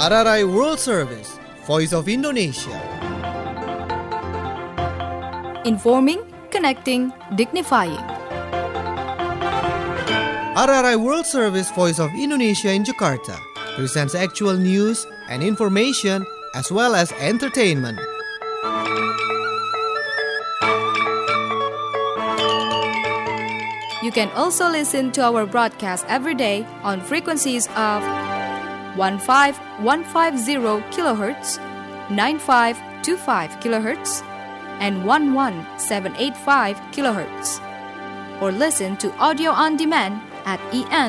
RRI World Service, Voice of Indonesia. Informing, connecting, dignifying. RRI World Service, Voice of Indonesia in Jakarta presents actual news and information as well as entertainment. You can also listen to our broadcast every day on frequencies of 15150 kHz, 9525 kHz, and 11785 kHz. Or listen to audio on demand at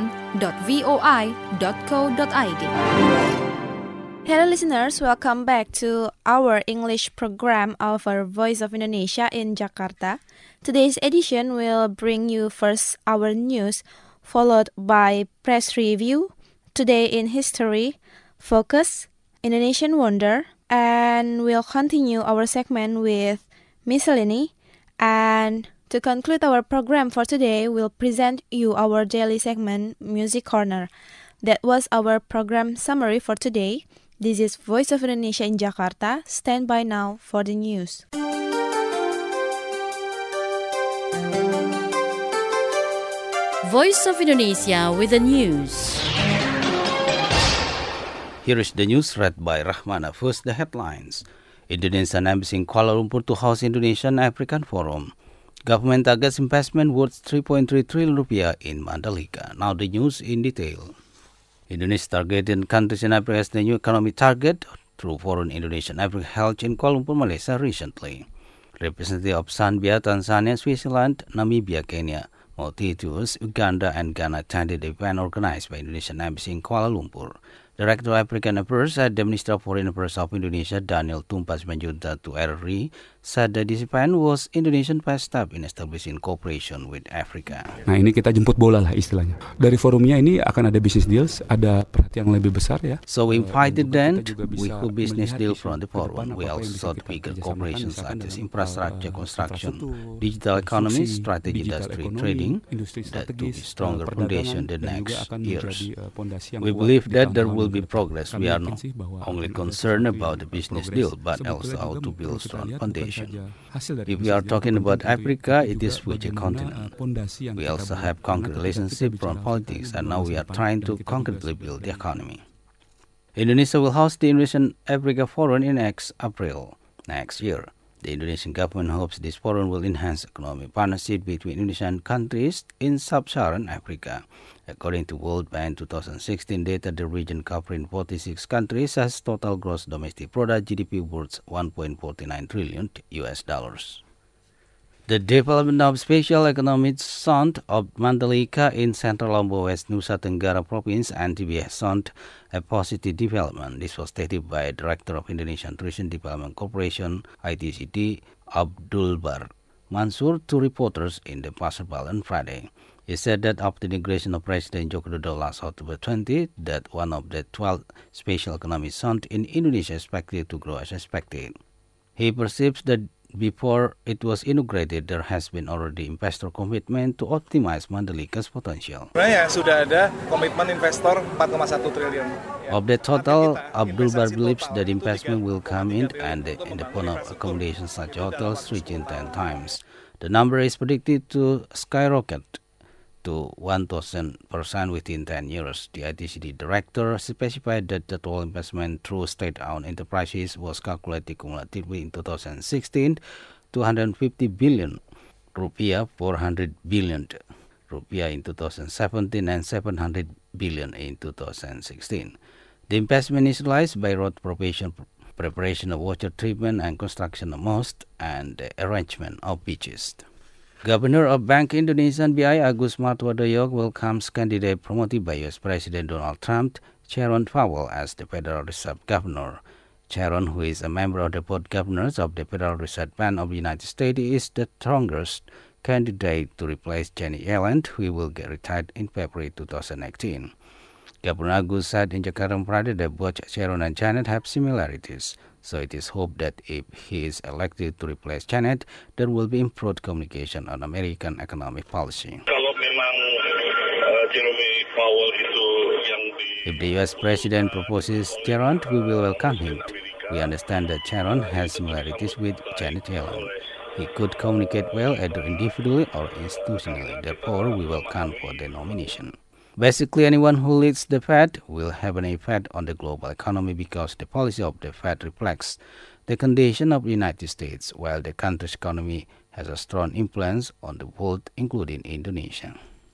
en.voi.co.id. Hello listeners, welcome back to our English program of our Voice of Indonesia in Jakarta. Today's edition will bring you first our news, followed by press review, Today in History, Focus, Indonesian Wonder, and we'll continue our segment with Miscellany. And to conclude our program for today, we'll present you our daily segment, Music Corner. That was our program summary for today. This is Voice of Indonesia in Jakarta. Stand by now for the news. Voice of Indonesia with the news. Here is the news read by Rahmana. First, the headlines. Indonesian Embassy in Kuala Lumpur to host Indonesian African Forum. Government targets investment worth 3.3 trillion rupiah in Mandalika. Now the news in detail. Indonesia targeted countries in Africa as the new economic target through Forum Indonesian Africa held in Kuala Lumpur, Malaysia recently. Representatives of Zambia, Tanzania, Switzerland, Namibia, Kenya, Mauritius, Uganda, and Ghana attended the event organized by Indonesian Embassy in Kuala Lumpur. Director of African Affairs at the Ministry of Foreign Affairs of Indonesia, Daniel Tumpas Manjunta to RRI, said that this event was Indonesian first step in establishing cooperation with Africa. Nah, ini kita jemput bola lah istilahnya. Dari forumnya ini akan ada business deals, ada perhatian yang lebih besar ya. So we invited them, we hope business deal from the forum. We also sought bigger cooperation such as infrastructure construction, digital economy, strategy industry trading, that to be stronger foundation the next years. We believe that there will be progress. We are not only concerned about the business deal, but also how to build strong foundation. If we are talking about Africa, it is future continent. We also have concrete relationship from politics, and now we are trying to concretely build the economy. Indonesia will host the Indonesian Africa Forum in April next year. The Indonesian government hopes this forum will enhance economic partnership between Indonesian countries in sub-Saharan Africa. According to World Bank 2016 data, the region covering 46 countries has total gross domestic product GDP worth $1.49 trillion. The development of Special Economic Zone of Mandalika in Central Lombok West Nusa Tenggara Province and TBS Zone a positive development. This was stated by Director of Indonesian Tourism Development Corporation (ITCD) Abdul Bar Mansur to reporters in the Pasar Baru on Friday. He said that after the inauguration of President Joko Widodo last October 20, that one of the 12 special economic zones in Indonesia is expected to grow as expected. He perceives that before it was inaugurated, there has been already investor commitment to optimize Mandalika's potential. Sebenarnya sudah ada komitmen investor 4,1 triliun. Of the total, Abdul Bar believes that investment will come in and in the form of accommodations such as hotels reaching 10 times. The number is predicted to skyrocket to 1,000% within 10 years. The ITCD director specified that the total investment through state-owned enterprises was calculated cumulatively in 2016, 250 billion rupiah, 400 billion rupiah in 2017, and 700 billion in 2016. The investment is realized by road preparation of water treatment and construction of mosques and the arrangement of beaches. Governor of Bank Indonesia BI Agus Martowardoyo welcomes candidate promoted by U.S. President Donald Trump, Sharon Powell, as the Federal Reserve Governor. Sharon, who is a member of the Board of Governors of the Federal Reserve Bank of the United States, is the strongest candidate to replace Janet Yellen, who will get retired in February 2018. Governor Agus said in Jakarta on Friday that both Sharon and Janet have similarities. So it is hoped that if he is elected to replace Janet, there will be improved communication on American economic policy. Kalau memang Jerome Powell itu If the US President proposes Sharon, we will welcome him. We understand that Sharon has similarities with Janet Yellen. He could communicate well either individually or institutionally. Therefore, we will count for the nomination. Basically, anyone who leads the Fed will have an effect on the global economy because the policy of the Fed reflects the condition of the United States, while the country's economy has a strong influence on the world, including Indonesia.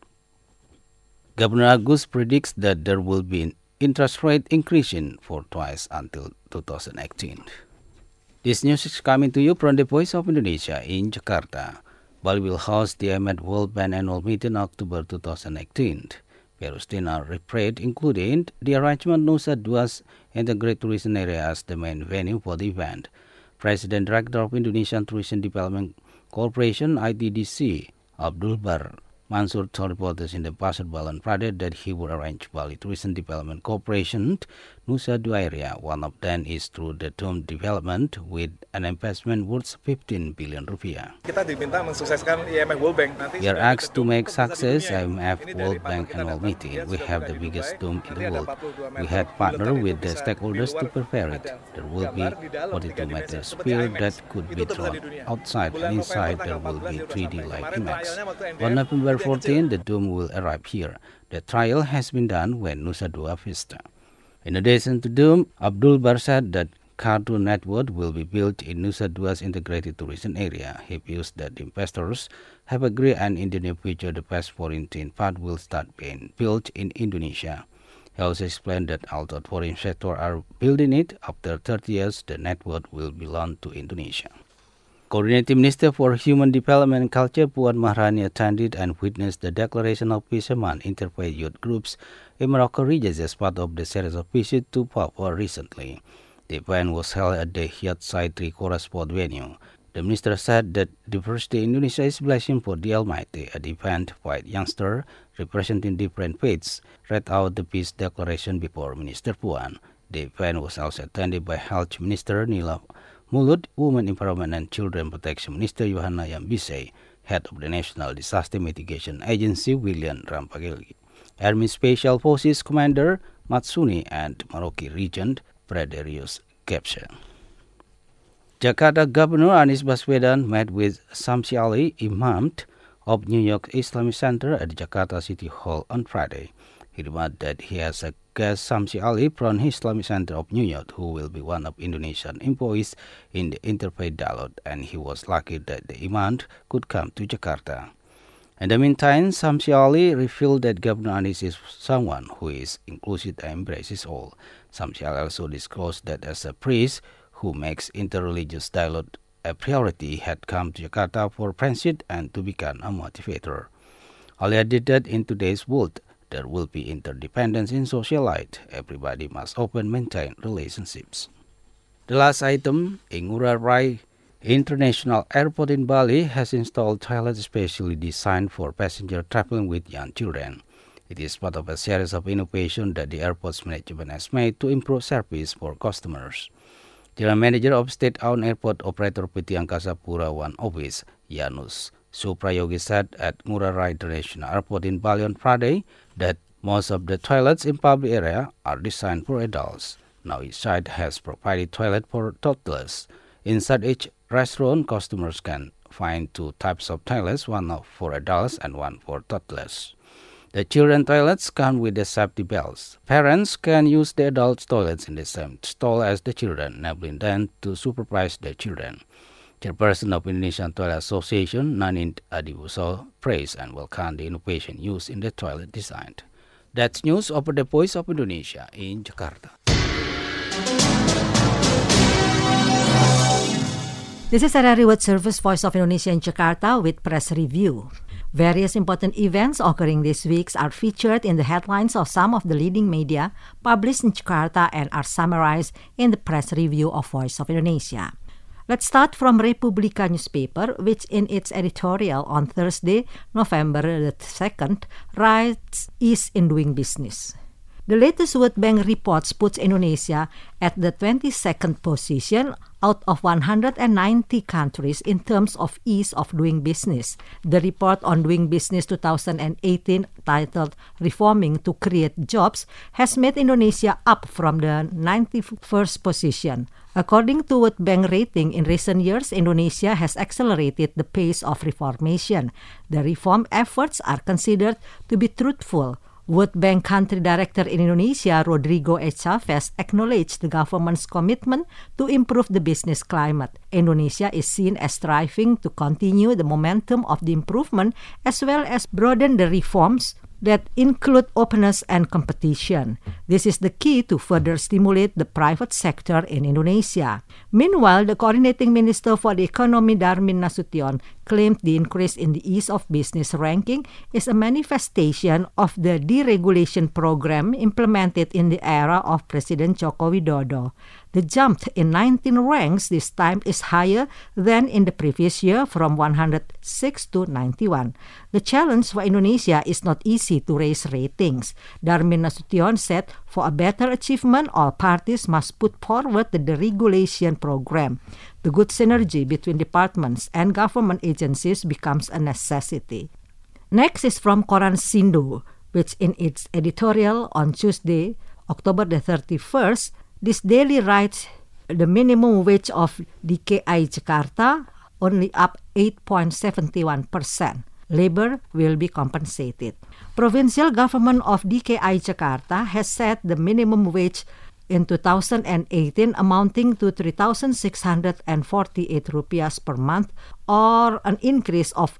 Governor Agus predicts that there will be an interest rate increasing for twice until 2018. This news is coming to you from the Voice of Indonesia in Jakarta. Bali will host the IMF World Bank Annual Meeting October 2018. Perustina reported including the arrangement Nusa Dua's Integrated Tourism Area as the main venue for the event. President Director of Indonesian Tourism Development Corporation (ITDC) Abdul Bar Mansur told reporters in the Pasar Balan Friday that he would arrange Bali Tourism Development Corporation Nusa Dua area. One of them is through the Dome development with an investment worth 15 billion rupiah. Kita diminta mensukseskan IMF World Bank. We are asked to make success IMF World Bank annual meeting. We have the biggest dome in the world. We had partnered with the stakeholders to prepare it. There will be 42 meter sphere that could be thrown outside, and inside there will be 3D light IMAX. On November 14, the dome will arrive here. The trial has been done when Nusa Dua Vista. In addition to dome, Abdul Bar said that Cartoon Network will be built in Nusa Dua's integrated tourism area. He views that investors have agreed and in the near future the first foreign theme park will start being built in Indonesia. He also explained that although foreign sectors are building it, after 30 years the network will belong to Indonesia. Coordinating Minister for Human Development and Culture Puan Maharani attended and witnessed the declaration of peace among interfaith youth groups in Morocco region as part of the series of visits to Papua recently. The event was held at the Hyatt Side 3 Kora Sport venue. The minister said that diversity in Indonesia is a blessing for the Almighty. At the event, white youngsters representing different faiths read out the peace declaration before Minister Puan. The event was also attended by Health Minister Nila Mulut, Women Empowerment and Children Protection Minister Yohana Yambise, Head of the National Disaster Mitigation Agency William Rampageli, Army Special Forces Commander Matsuni, and Merauke Region Frederius Kepse. Jakarta Governor Anies Baswedan met with Samsi Ali, Imam of New York Islamic Center at the Jakarta City Hall on Friday. He remarked that he has a guest Samsi Ali from Islamic Center of New York, who will be one of Indonesian employees in the Interfaith Dialogue, and he was lucky that the Imam could come to Jakarta. In the meantime, Samsi Ali revealed that Governor Anies is someone who is inclusive and embraces all. Samsi Ali also disclosed that as a priest who makes interreligious dialogue a priority, he had come to Jakarta for friendship and to become a motivator. Ali added that in today's world, there will be interdependence in social life. Everybody must open maintain relationships. The last item, Ngurah Rai International Airport in Bali has installed toilets specially designed for passenger traveling with young children. It is part of a series of innovations that the airport's management has made to improve service for customers. General Manager of State-owned Airport Operator PT Angkasa Pura One Office, Janus Suprayogi, said at Ngurah Rai International Airport in Bali on Friday that most of the toilets in public area are designed for adults. Now each site has provided toilet for toddlers. Inside each restaurant, customers can find two types of toilets, one for adults and one for toddlers. The children toilets come with the safety belts. Parents can use the adult toilets in the same stall as the children, enabling them to supervise their children. Chairperson of Indonesian Toilet Association, Nanit Adibuso, praised and welcomed the innovation used in the toilet design. That's news over the Voice of Indonesia in Jakarta. This is RRI World Service Voice of Indonesia in Jakarta with press review. Various important events occurring this week are featured in the headlines of some of the leading media published in Jakarta and are summarized in the press review of Voice of Indonesia. Let's start from Republika newspaper, which in its editorial on Thursday, November the 2nd, writes Ease in Doing Business. The latest World Bank reports puts Indonesia at the 22nd position out of 190 countries in terms of ease of doing business. The report on Doing Business 2018, titled Reforming to Create Jobs, has made Indonesia up from the 91st position. According to World Bank rating, in recent years, Indonesia has accelerated the pace of reformation. The reform efforts are considered to be truthful. World Bank Country Director in Indonesia, Rodrigo H. Chavez, acknowledged the government's commitment to improve the business climate. Indonesia is seen as striving to continue the momentum of the improvement as well as broaden the reforms that include openness and competition. This is the key to further stimulate the private sector in Indonesia. Meanwhile, the coordinating minister for the economy, Darmin Nasution, claimed the increase in the ease of business ranking is a manifestation of the deregulation program implemented in the era of President Joko Widodo. The jump in 19 ranks this time is higher than in the previous year, from 106 to 91. The challenge for Indonesia is not easy to raise ratings. Darmin Nasution said for a better achievement, all parties must put forward the deregulation program. The good synergy between departments and government agencies becomes a necessity. Next is from Koran Sindu, which in its editorial on Tuesday, October the 31st, this daily writes the minimum wage of DKI Jakarta only up 8.71%. Labor will be compensated. Provincial government of DKI Jakarta has set the minimum wage in 2018 amounting to 3,648 rupiahs per month, or an increase of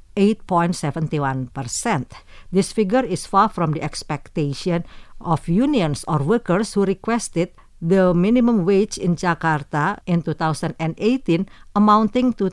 8.71%. This figure is far from the expectation of unions or workers who requested the minimum wage in Jakarta in 2018 amounting to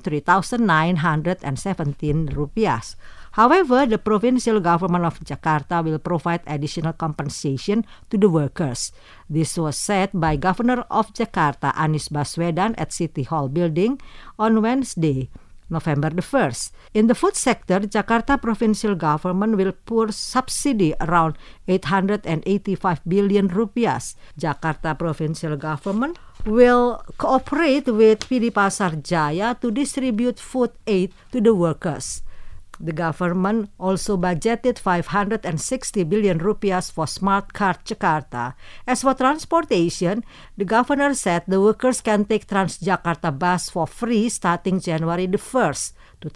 3,917 rupiahs. However, the provincial government of Jakarta will provide additional compensation to the workers. This was said by Governor of Jakarta, Anies Baswedan, at City Hall building on Wednesday, November the 1st. In the food sector, Jakarta provincial government will pour subsidy around 885 billion rupiahs. Jakarta provincial government will cooperate with PD Pasar Jaya to distribute food aid to the workers. The government also budgeted 560 billion rupiahs for Smart Card Jakarta. As for transportation, the governor said the workers can take Transjakarta bus for free starting January the 1st,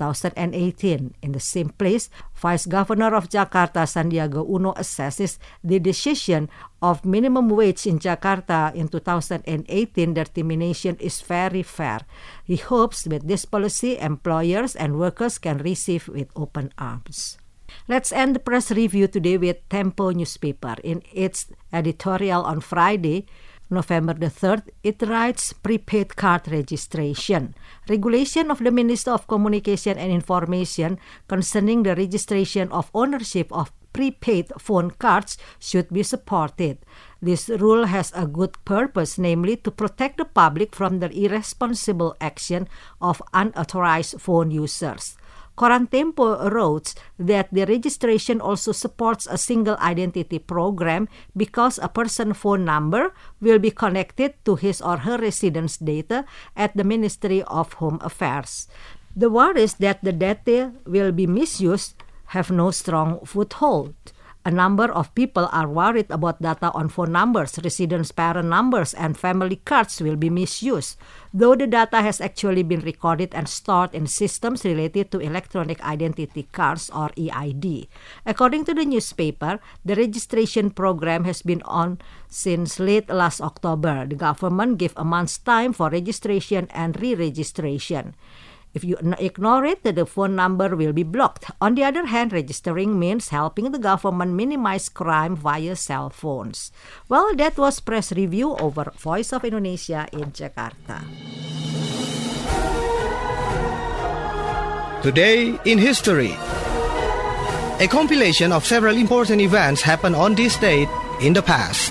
2018. In the same place, Vice Governor of Jakarta, Sandiaga Uno, assesses the decision of minimum wage in Jakarta in 2018 determination is very fair. He hopes with this policy, employers and workers can receive with open arms. Let's end the press review today with Tempo newspaper. In its editorial on Friday, November the 3rd, it writes prepaid card registration. Regulation of the Minister of Communication and Information concerning the registration of ownership of prepaid phone cards should be supported. This rule has a good purpose, namely to protect the public from the irresponsible action of unauthorized phone users. Koran Tempo wrote that the registration also supports a single identity program because a person's phone number will be connected to his or her residence data at the Ministry of Home Affairs. The worries that the data will be misused have no strong foothold. A number of people are worried about data on phone numbers, residence parent numbers, and family cards will be misused, though the data has actually been recorded and stored in systems related to electronic identity cards or EID. According to the newspaper, the registration program has been on since late last October. The government gave a month's time for registration and re-registration. If you ignore it, the phone number will be blocked. On the other hand, registering means helping the government minimize crime via cell phones. Well, that was press review over Voice of Indonesia in Jakarta. Today in History. A compilation of several important events happened on this date in the past.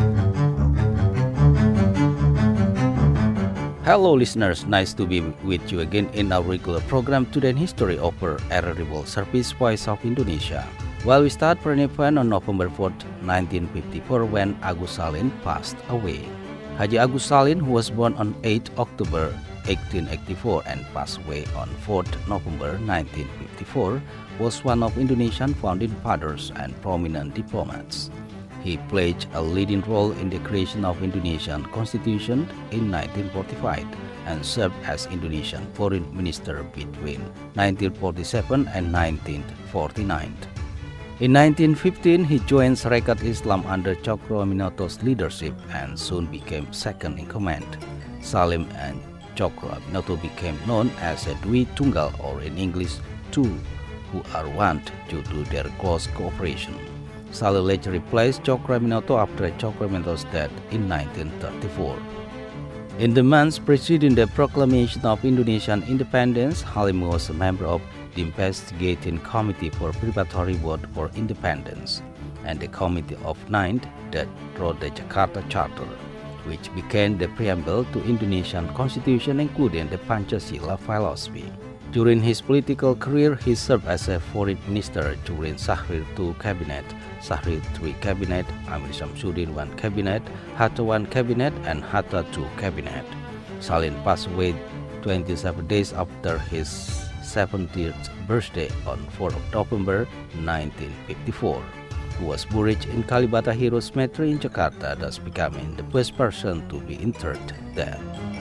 Hello listeners, nice to be with you again in our regular program Today in History over Air Service Voice of Indonesia. Well, we start for an event on November 4th, 1954, when Agus Salim passed away. Haji Agus Salim, who was born on 8 October 1884 and passed away on 4th November 1954, was one of Indonesian founding fathers and prominent diplomats. He played a leading role in the creation of Indonesian Constitution in 1945 and served as Indonesian Foreign Minister between 1947 and 1949. In 1915, he joined Sarekat Islam under Cokro Aminoto's leadership and soon became second in command. Salim and Cokro Aminoto became known as a Dwi Tunggal, or in English, two who are one, due to their close cooperation. Salim later replaced Cokro Aminoto after Cokro Aminoto's death in 1934. In the months preceding the proclamation of Indonesian independence, Halim was a member of the Investigating Committee for Preparatory Vote for Independence and the Committee of Ninth that wrote the Jakarta Charter, which became the preamble to Indonesian Constitution, including the Pancasila philosophy. During his political career, he served as a foreign minister during Syahrir II cabinet, Syahrir III cabinet, Amir Samsudin I cabinet, Hatta I cabinet, and Hatta II cabinet. Salim passed away 27 days after his 70th birthday on 4th November 1954. He was buried in Kalibata Heroes Cemetery in Jakarta, thus becoming the first person to be interred there.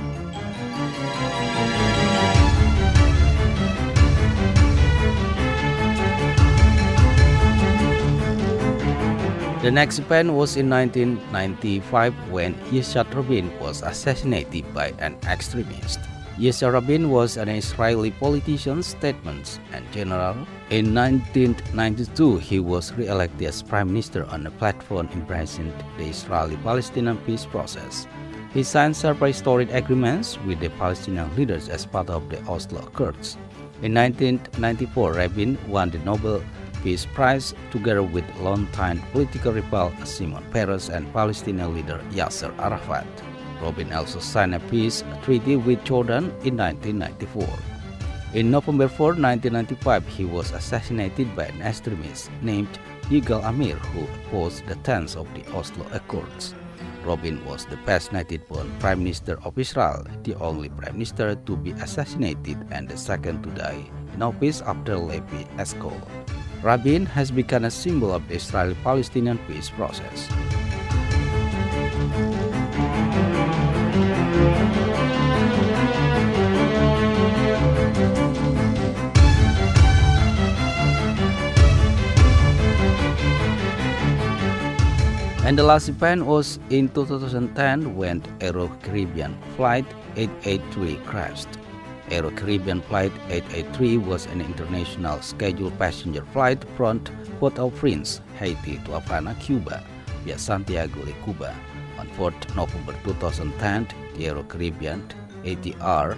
The next event was in 1995 when Yitzhak Rabin was assassinated by an extremist. Yitzhak Rabin was an Israeli politician, statesman, and general. In 1992, he was re-elected as prime minister on a platform embracing the Israeli-Palestinian peace process. He signed several historic agreements with the Palestinian leaders as part of the Oslo Accords. In 1994, Rabin won the Nobel Peace Prize together with longtime political rival Shimon Peres and Palestinian leader Yasser Arafat. Rabin also signed a peace treaty with Jordan in 1994. In November 4, 1995, he was assassinated by an extremist named Yigal Amir, who opposed the terms of the Oslo Accords. Rabin was the best native-born Prime Minister of Israel, the only Prime Minister to be assassinated and the second to die in office after Levi Eshkol. Rabin has become a symbol of the Israeli-Palestinian peace process. And the last event was in 2010 when Aero Caribbean Flight 883 crashed. Aero Caribbean Flight 883 was an international scheduled passenger flight from Port-au-Prince, Haiti to Havana, Cuba, via Santiago de Cuba. On 4th November 2010, the Aero Caribbean ATR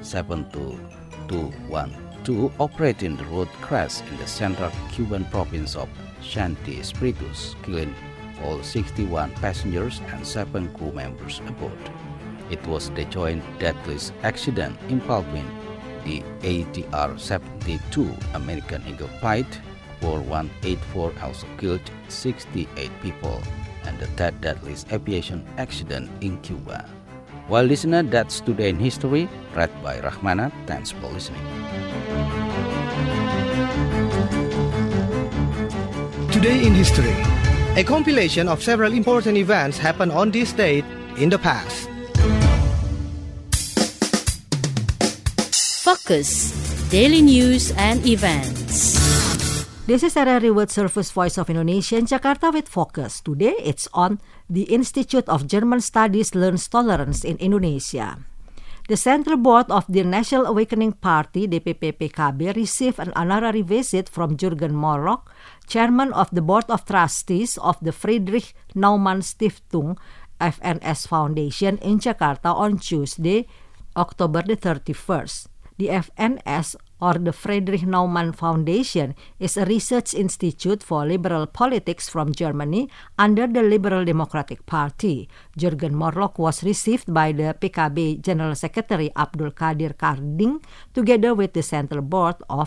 72212 operating the route crashed in the central Cuban province of Santi Espíritus, killing all 61 passengers and 7 crew members aboard. It was the joint deadly accident involving the ATR-72 American Eagle Flight 4184 also killed 68 people and the third deadliest aviation accident in Cuba. Well, listener, that's Today in History, read by Rahmana. Thanks for listening. Today in History, a compilation of several important events happened on this date in the past. Focus, daily news and events. This is RRI World Service Voice of Indonesia in Jakarta with Focus. Today it's on the Institute of German Studies Learns Tolerance in Indonesia. The Central Board of the National Awakening Party, DPP-PKB, received an honorary visit from Jürgen Morlock, Chairman of the Board of Trustees of the Friedrich Naumann Stiftung, FNS Foundation in Jakarta on Tuesday, October the 31st. The FNS, or the Friedrich Naumann Foundation, is a research institute for liberal politics from Germany under the Liberal Democratic Party. Jürgen Morlock was received by the PKB General Secretary Abdul Qadir Karding together with the Central Board of the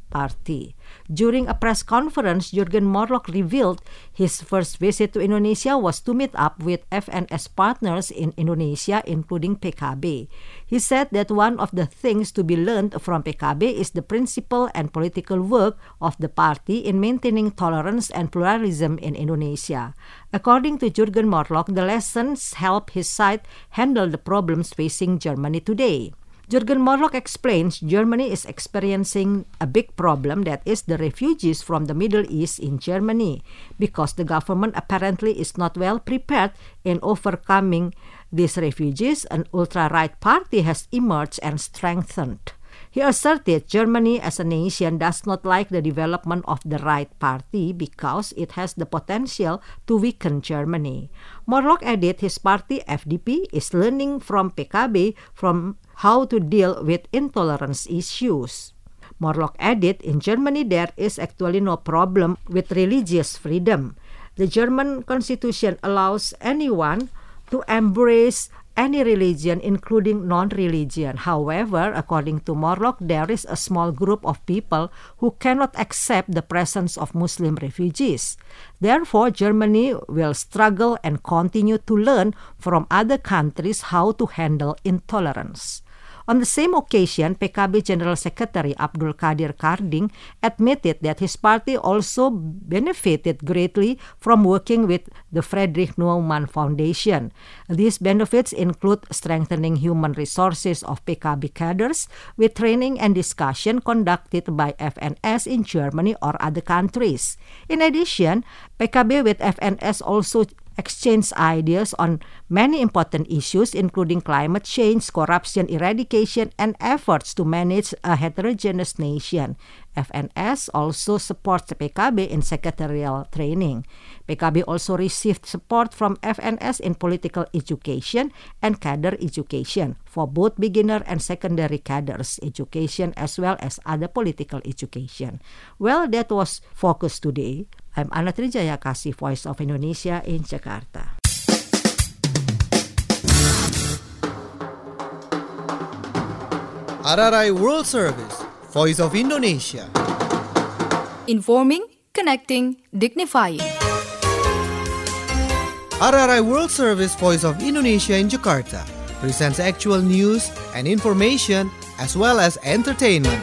Party. During a press conference, Jurgen Morlock revealed his first visit to Indonesia was to meet up with FNS partners in Indonesia, including PKB. He said that one of the things to be learned from PKB is the principle and political work of the party in maintaining tolerance and pluralism in Indonesia. According to Jurgen Morlock, the lessons help his side handle the problems facing Germany today. Jurgen Morlock explains Germany is experiencing a big problem, that is the refugees from the Middle East in Germany, because the government apparently is not well prepared in overcoming these refugees. An ultra-right party has emerged and strengthened. He asserted Germany as a nation does not like the development of the right party because it has the potential to weaken Germany. Morlock added his party, FDP, is learning from PKB from how to deal with intolerance issues. Morlock added, in Germany there is actually no problem with religious freedom. The German constitution allows anyone to embrace any religion, including non-religion. However, according to Morlock, there is a small group of people who cannot accept the presence of Muslim refugees. Therefore, Germany will struggle and continue to learn from other countries how to handle intolerance. On the same occasion, PKB General Secretary Abdul Qadir Karding admitted that his party also benefited greatly from working with the Friedrich Naumann Foundation. These benefits include strengthening human resources of PKB cadres with training and discussion conducted by FNS in Germany or other countries. In addition, PKB with FNS also exchange ideas on many important issues, including climate change, corruption eradication, and efforts to manage a heterogeneous nation. FNS also supports PKB in secretarial training. PKB also received support from FNS in political education and cadre education for both beginner and secondary cadres education as well as other political education. Well, that was Focus Today. I'm Ana Trijaya Kasih, Voice of Indonesia in Jakarta. RRI World Service, Voice of Indonesia. Informing, connecting, dignifying. RRI World Service, Voice of Indonesia in Jakarta presents actual news and information as well as entertainment.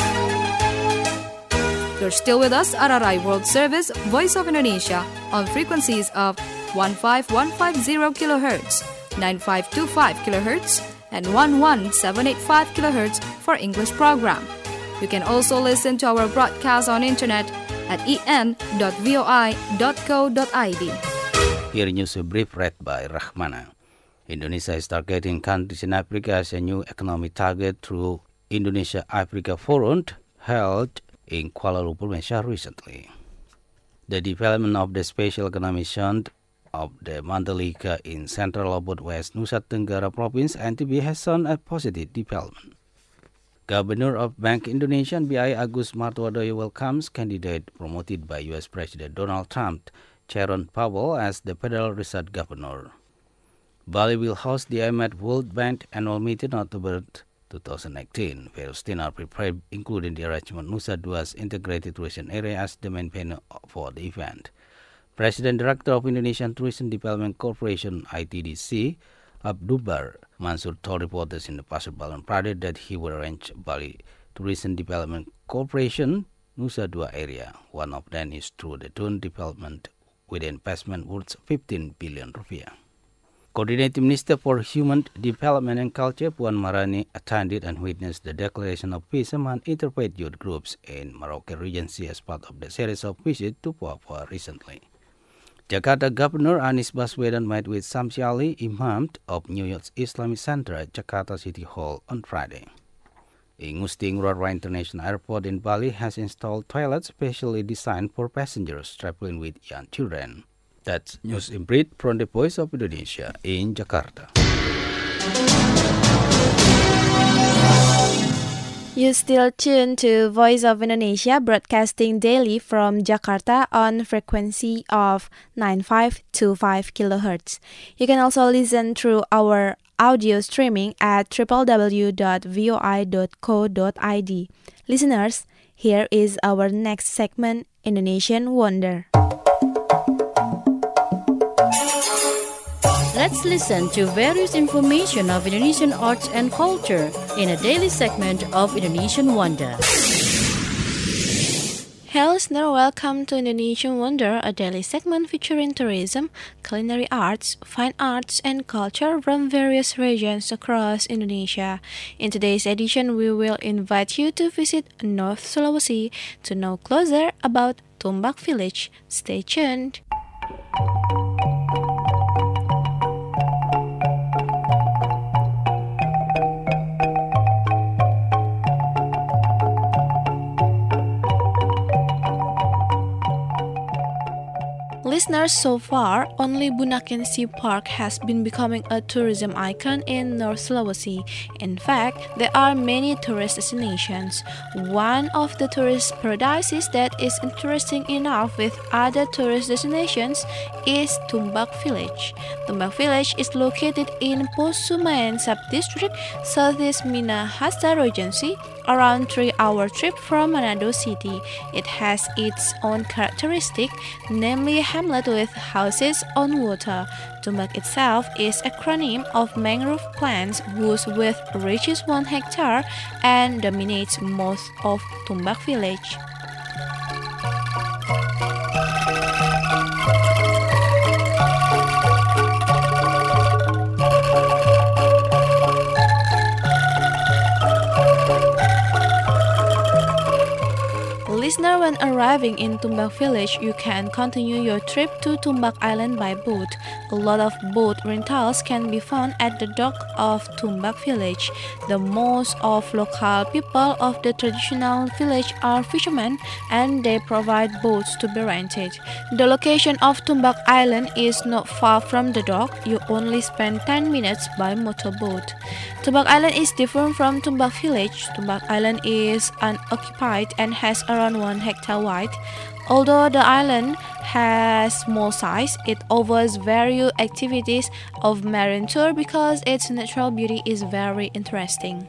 You're still with us, RRI World Service, Voice of Indonesia, on frequencies of 15150 kHz, 9525 kHz, and 11785 kHz for English program. You can also listen to our broadcast on internet at en.voi.co.id. Here news brief read by Rahmana. Indonesia is targeting countries in Africa as a new economic target through Indonesia-Africa Forum held in Kuala Lumpur, Malaysia recently. The development of the Special Economic Zone of the Mandalika in Central Lombok West Nusa Tenggara Province, NTB, has shown a positive development. Governor of Bank Indonesia, BI, Agus Martowardoyo, welcomes candidate promoted by U.S. President Donald Trump, Sharon Powell, as the Federal Reserve Governor. Bali will host the IMF World Bank annual meeting on October 2018. Various things are prepared, including the arrangement Nusa Dua's integrated tourism area as the main venue for the event. President Director of Indonesian Tourism Development Corporation, ITDC, Abdulbar Mansur, told reporters in the Pasar Balan Pradet that he will arrange Bali Tourism Development Corporation Nusa Dua area. One of them is through the Dune development with investment worth 15 billion rupiah. Coordinating Minister for Human Development and Culture, Puan Marani, attended and witnessed the declaration of peace among interfaith youth groups in Merauke Regency as part of the series of visits to Papua recently. Jakarta Governor Anies Baswedan met with Samsi Ali, Imam of New York's Islamic Center at Jakarta City Hall on Friday. Ngusti Ngurah Rai International Airport in Bali has installed toilets specially designed for passengers traveling with young children. That's news in brief from the Voice of Indonesia in Jakarta. You still tune to Voice of Indonesia, broadcasting daily from Jakarta on frequency of 9525 kHz. You can also listen through our audio streaming at www.voi.co.id. Listeners, Here is our next segment, Indonesian Wonder. Let's listen to various information of Indonesian arts and culture in a daily segment of Indonesian Wonder. Hello listener, welcome to Indonesian Wonder, a daily segment featuring tourism, culinary arts, fine arts, and culture from various regions across Indonesia. In today's edition, we will invite you to visit North Sulawesi to know closer about Tumbak Village. Stay tuned. Listeners, so far, only Bunaken Sea Park has been becoming a tourism icon in North Sulawesi. In fact, there are many tourist destinations. One of the tourist paradises that is interesting enough with other tourist destinations is Tumbak Village. Tumbak Village is located in Posumayan Sub-District, Southeast Minahasa Regency, around 3-hour trip from Manado City. It has its own characteristic, namely a hamlet with houses on water. Tumbak itself is a acronym of mangrove plants whose width reaches 1 hectare and dominates most of Tumbak Village. Listener, when arriving in Tumbak Village, you can continue your trip to Tumbak Island by boat. A lot of boat rentals can be found at the dock of Tumbak Village. The most of local people of the traditional village are fishermen, and they provide boats to be rented. The location of Tumbak Island is not far from the dock. You only spend 10 minutes by motorboat. Tumbak Island is different from Tumbak Village. Tumbak Island is unoccupied and has around 1 hectare wide. Although the island has small size, it offers various activities of marine tour because its natural beauty is very interesting.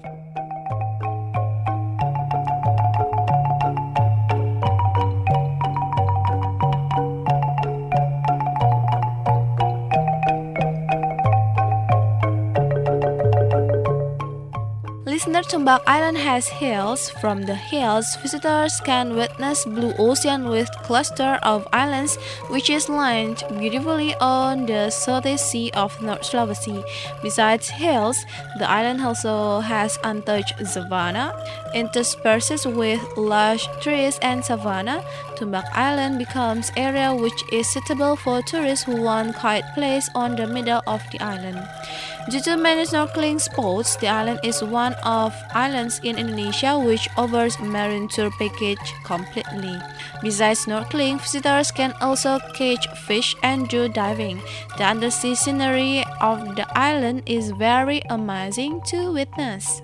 Listener, Tumbak Island has hills. From the hills, visitors can witness blue ocean with cluster of islands, which is lined beautifully on the southeast sea of North Sulawesi. Besides hills, the island also has untouched savanna, interspersed with lush trees and savanna. Tumbak Island becomes area which is suitable for tourists who want quiet place on the middle of the island. Due to many snorkeling spots, the island is one of islands in Indonesia which offers marine tour package completely. Besides snorkeling, visitors can also catch fish and do diving. The undersea scenery of the island is very amazing to witness.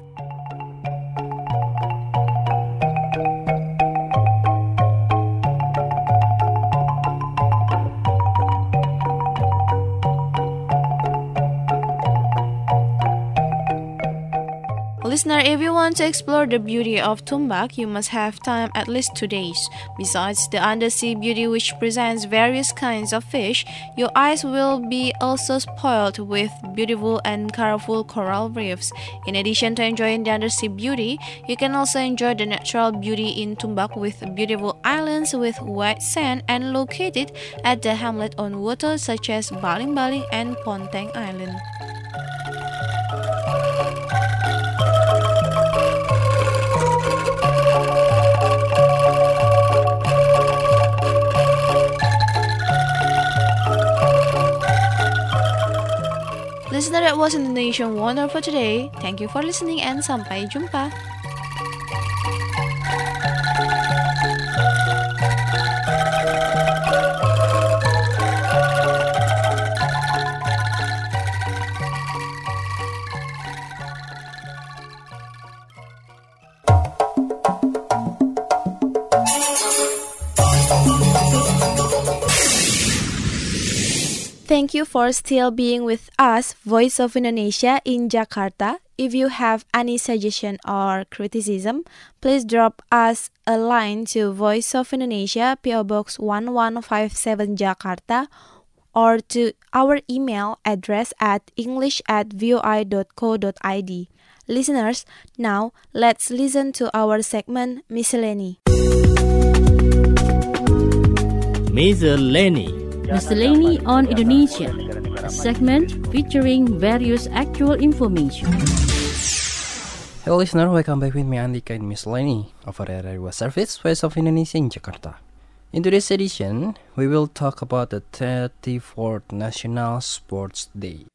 Listener, if you want to explore the beauty of Tumbak, you must have time at least 2 days. Besides the undersea beauty which presents various kinds of fish, your eyes will be also spoiled with beautiful and colorful coral reefs. In addition to enjoying the undersea beauty, you can also enjoy the natural beauty in Tumbak with beautiful islands with white sand and located at the hamlet on water such as Baling-Baling and Ponteng Island. Listener, that was Indonesian Wonder for today. Thank you for listening and sampai jumpa. Thank you for still being with us, Voice of Indonesia in Jakarta. If you have any suggestion or criticism, please drop us a line to Voice of Indonesia, PO Box 1157 Jakarta, or to our email address at english@voi.co.id. Listeners, now let's listen to our segment Miscellany. Miscellany. Miscellany on Indonesia, a segment featuring various actual information. Hello listener, welcome back with me Andika in Miscellany of RRI World Service, Voice of Indonesia in Jakarta. In today's edition, we will talk about the 34th National Sports Day.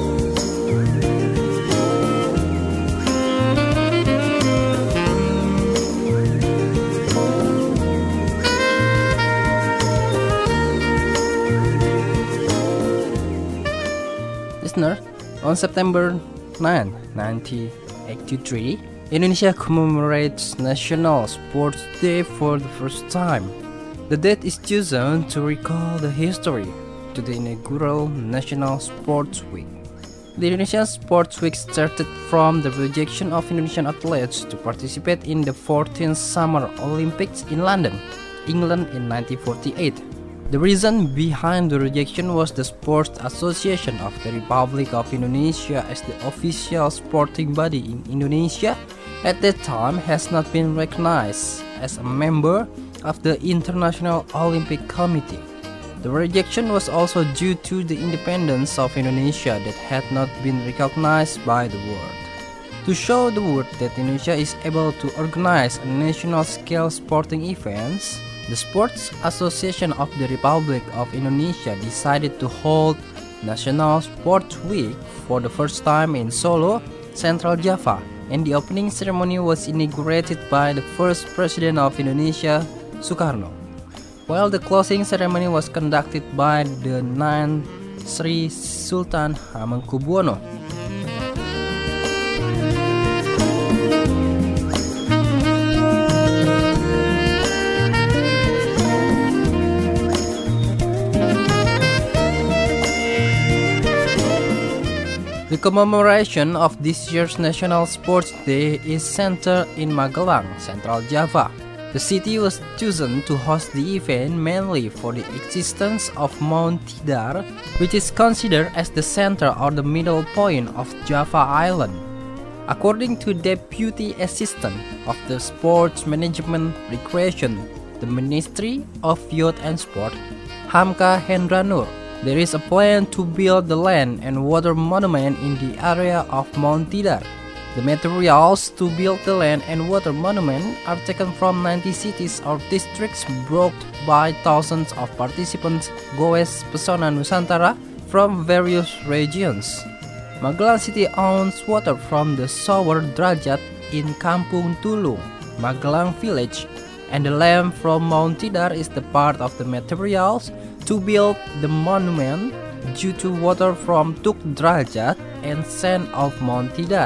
Listener, on September 9, 1983, Indonesia commemorates National Sports Day for the first time. The date is chosen to recall the history to the inaugural National Sports Week. The Indonesian Sports Week started from the rejection of Indonesian athletes to participate in the 14th Summer Olympics in London, England in 1948. The reason behind the rejection was the Sports Association of the Republic of Indonesia as the official sporting body in Indonesia at that time has not been recognized as a member of the International Olympic Committee. The rejection was also due to the independence of Indonesia that had not been recognized by the world. To show the world that Indonesia is able to organize a national-scale sporting events, the Sports Association of the Republic of Indonesia decided to hold National Sports Week for the first time in Solo, Central Java, and the opening ceremony was inaugurated by the first President of Indonesia, Sukarno, while the closing ceremony was conducted by the 9th Sri Sultan Hamengkubuwono. The commemoration of this year's National Sports Day is centered in Magelang, Central Java. The city was chosen to host the event mainly for the existence of Mount Tidar, which is considered as the center or the middle point of Java Island. According to Deputy Assistant of the Sports Management Recreation, the Ministry of Youth and Sport, Hamka Hendranur, there is a plan to build the land and water monument in the area of Mount Tidar. The materials to build the land and water monument are taken from 90 cities or districts brought by thousands of participants Goes Pesona Nusantara from various regions. Magelang City owns water from the Shower Drajat in Kampung Tulung, Magelang Village, and the land from Mount Tidar is the part of the materials to build the monument due to water from Tuk Drajat and sand of Mount Tidar.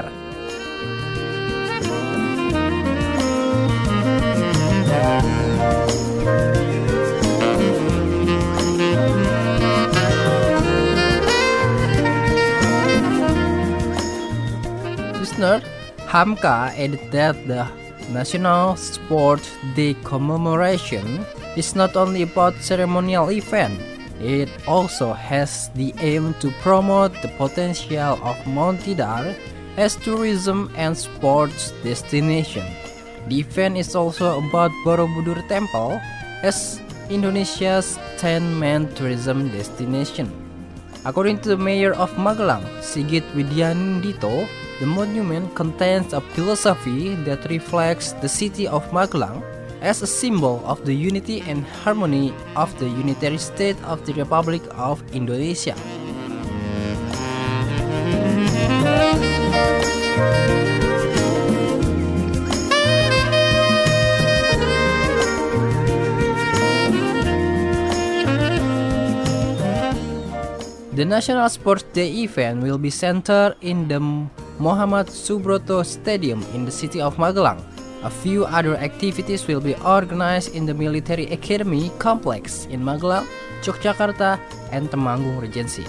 Listener, Hamka added that the National Sports Day commemoration is not only about ceremonial event, it also has the aim to promote the potential of Mount Tidar as tourism and sports destination. The event is also about Borobudur Temple as Indonesia's 10th main tourism destination. According to the mayor of Magelang, Sigit Widyanindito, the monument contains a philosophy that reflects the city of Magelang as a symbol of the unity and harmony of the unitary state of the Republic of Indonesia. The National Sports Day event will be centered in the Muhammad Subroto Stadium in the city of Magelang. A few other activities will be organized in the Military Academy Complex in Magelang, Yogyakarta, and Temanggung Regency.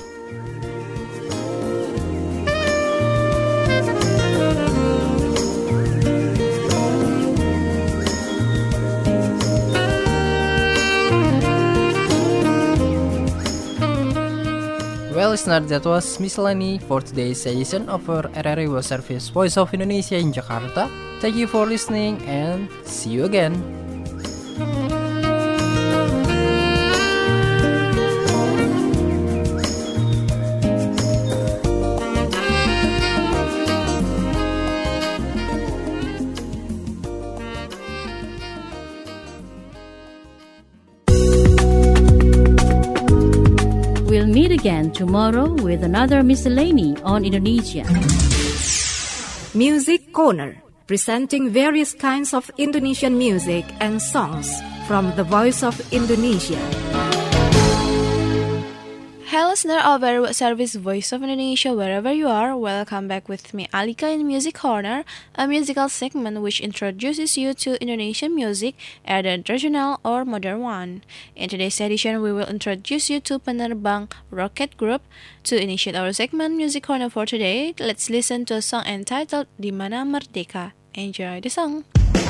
Well, listener, that was miscellany for today's edition of our RRI World Service Voice of Indonesia in Jakarta. Thank you for listening and see you again. We'll meet again tomorrow with another miscellany on Indonesia. Music Corner, presenting various kinds of Indonesian music and songs from the Voice of Indonesia. Hello listener of our service Voice of Indonesia, wherever you are, welcome back with me Alika in Music Corner, a musical segment which introduces you to Indonesian music, either traditional or modern one. In today's edition, we will introduce you to Penerbang Rocket Group. To initiate our segment Music Corner for today, let's listen to a song entitled Di Mana Merdeka. Enjoy the song.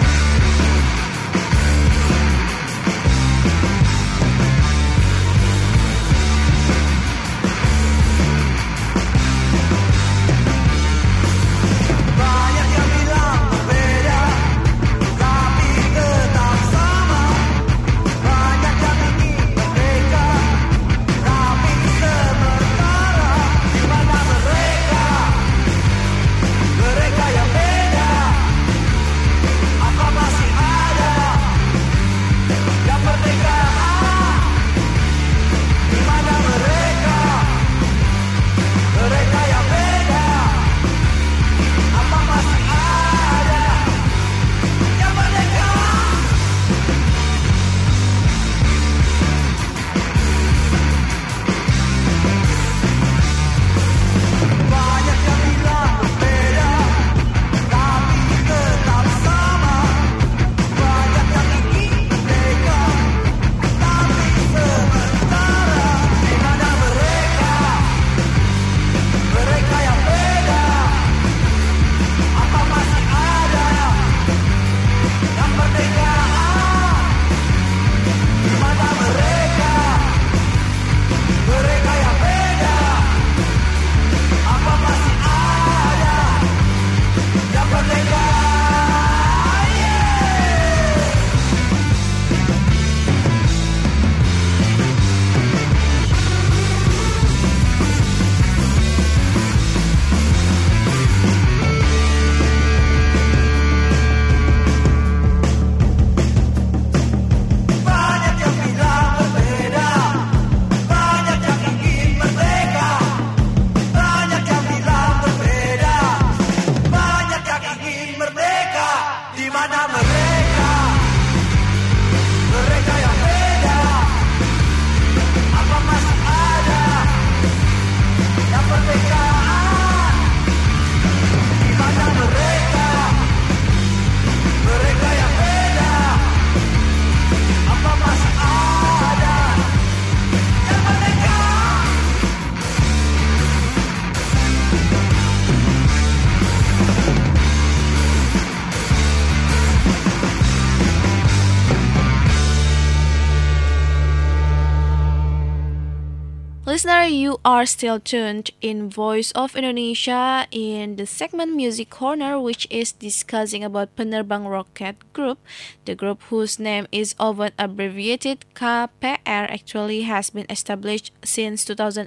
Listener, you are still tuned in Voice of Indonesia in the segment Music Corner, which is discussing about Penerbang Rocket Group. The group, whose name is often abbreviated KPR, actually has been established since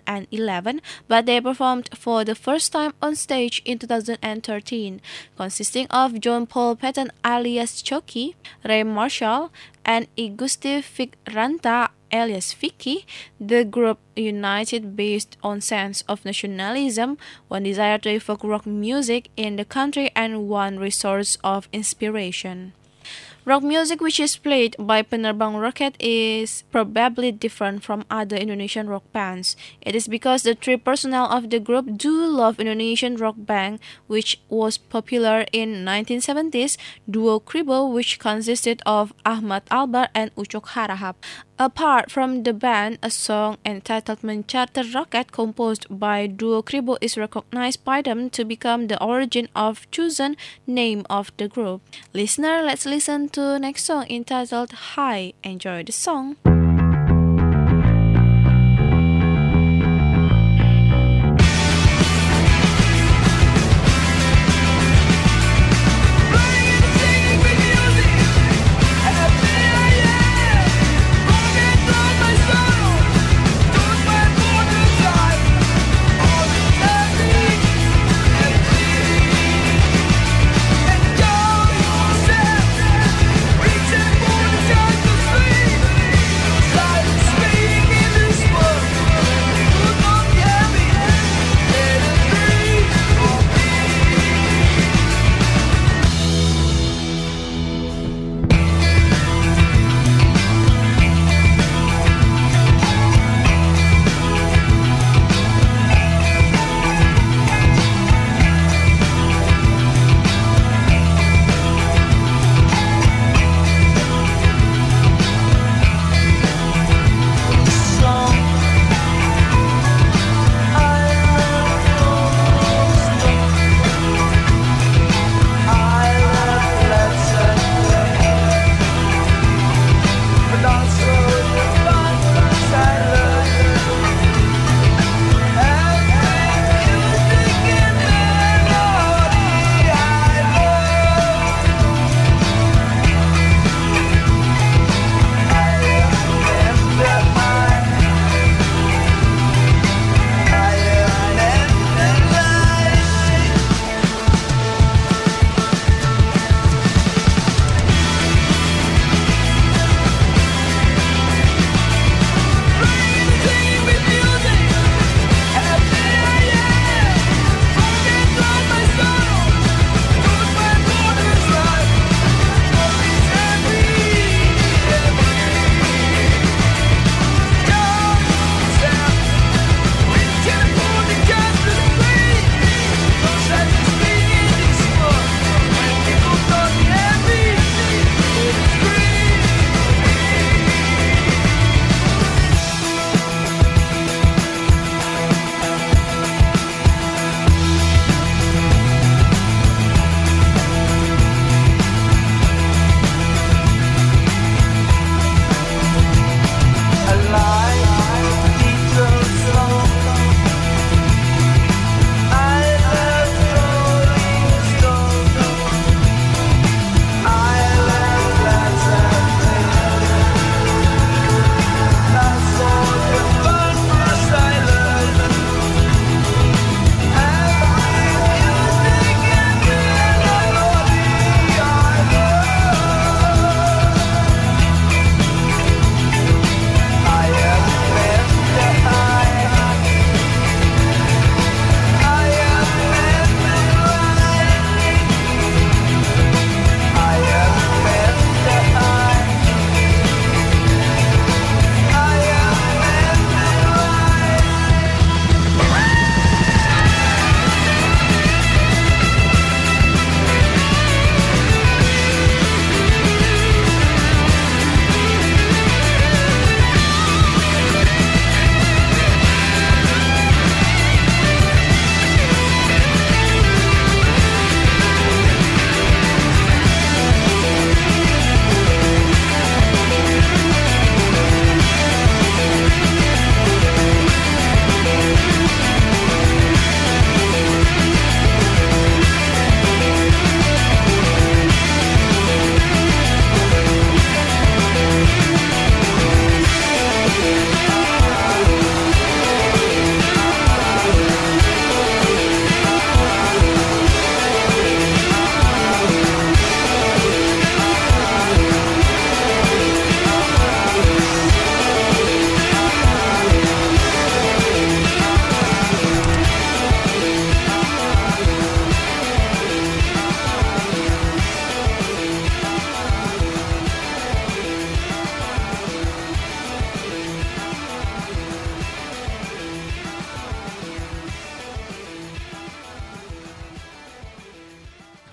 2011, but they performed for the first time on stage in 2013, consisting of John Paul Patton alias Choki, Ray Marshall, and Igusti Fikranta alias Vicky. The group united based on sense of nationalism, one desire to evoke rock music in the country, and one resource of inspiration. Rock music which is played by Penerbang Roket is probably different from other Indonesian rock bands. It is because the three personnel of the group do love Indonesian rock band, which was popular in 1970s, duo Kribo, which consisted of Ahmad Albar and Ucok Harahap. Apart from the band, a song entitled Mencarter Roket composed by duo Kribo is recognized by them to become the origin of chosen name of the group. Listener, let's listen to next song entitled Hi. Enjoy the song. Reaching for the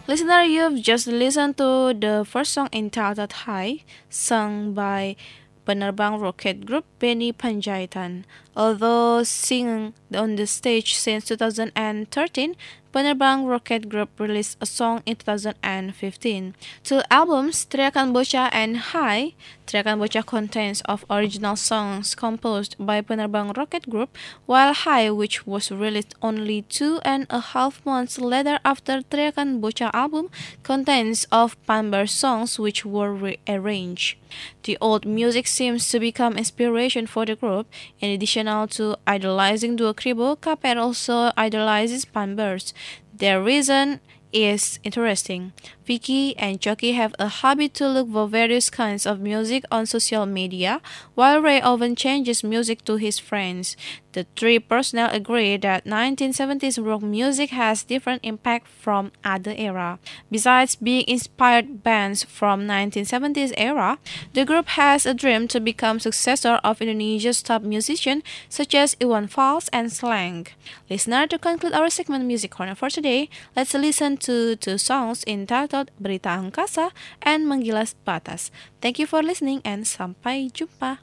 Listener, you've just listened to the first song entitled High, sung by Penerbang Rocket Group Benny Panjaitan. Although singing on the stage since 2013, Penerbang Rocket Group released a song in 2015. Two albums, Teriakan Bocah and High. Teriakan Bocah contains of original songs composed by Penerbang Rocket Group, while High, which was released only 2.5 months later after Teriakan Bocah album, contains of Pamber songs which were rearranged. The old music seems to become inspiration for the group. In addition to idolizing Duo Kribo, KPR also idolizes Pambers. Their reason is interesting. Vicky and Chucky have a habit to look for various kinds of music on social media, while Ray often changes music to his friends. The three personnel agree that 1970s rock music has different impact from other era. Besides being inspired bands from 1970s era, the group has a dream to become successor of Indonesia's top musicians such as Iwan Fals and Slang. Listener, to conclude our segment Music Corner for today, let's listen to two songs entitled Berita Angkasa and Menggilas Batas. Thank you for listening and sampai jumpa.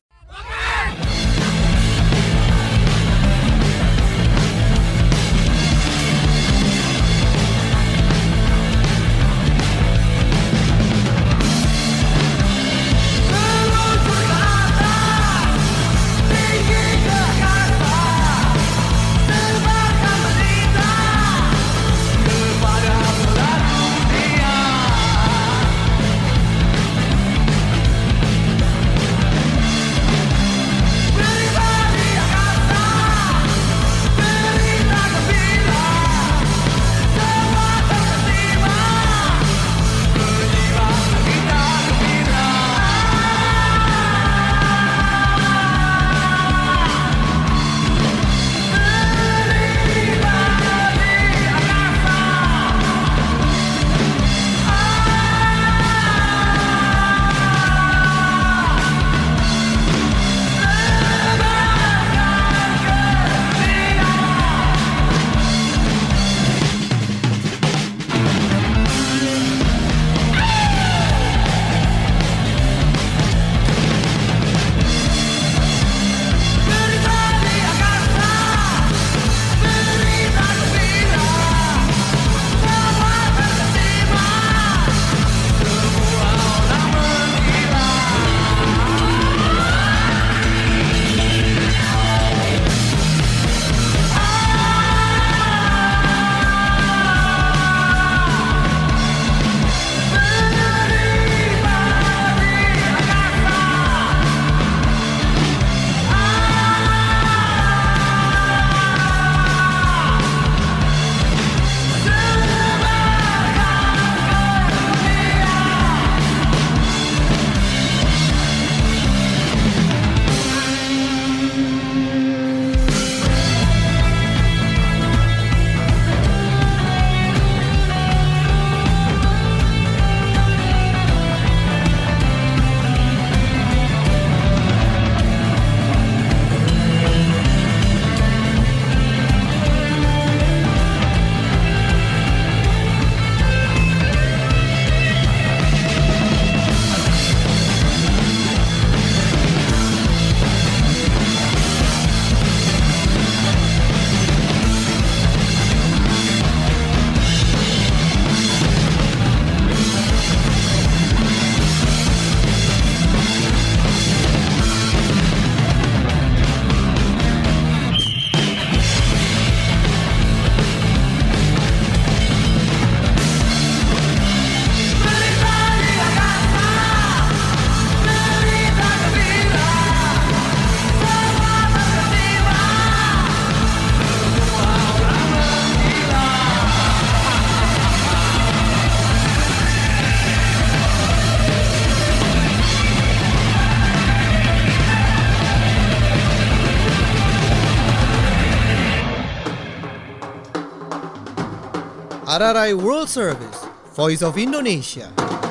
RRI World Service, Voice of Indonesia.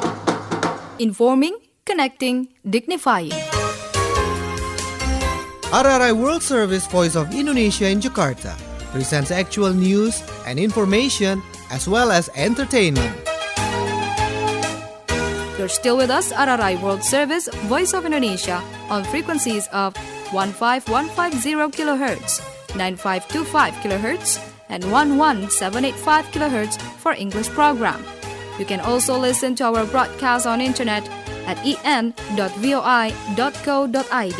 Informing, connecting, dignifying. RRI World Service, Voice of Indonesia in Jakarta presents actual news and information as well as entertainment. You're still with us at RRI World Service, Voice of Indonesia, on frequencies of 15150 kHz, 9525 kHz, and 11785 kHz for English program. You can also listen to our broadcast on internet at en.voi.co.id.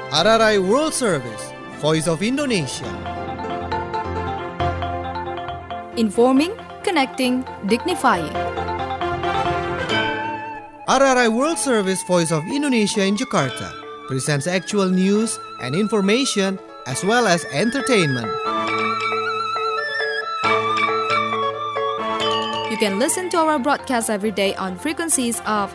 RRI World Service, Voice of Indonesia. Informing, connecting, dignifying. RRI World Service, Voice of Indonesia in Jakarta presents actual news and information as well as entertainment. You can listen to our broadcast every day on frequencies of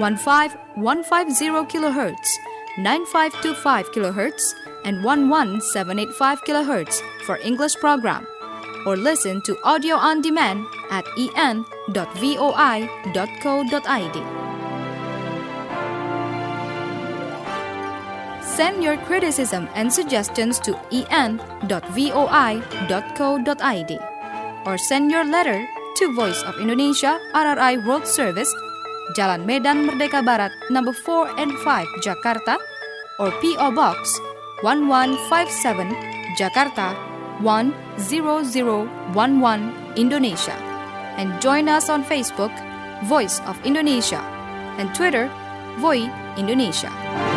15150 kHz, 9525 kHz, and 11785 kHz for English program, or listen to audio on demand at en.voi.co.id. Send your criticism and suggestions to en.voi.co.id or send your letter to Voice of Indonesia RRI World Service, Jalan Medan Merdeka Barat, number 4 and 5, Jakarta, or P.O. Box 1157, Jakarta 10011, Indonesia. And join us on Facebook, Voice of Indonesia, and Twitter, Voi Indonesia.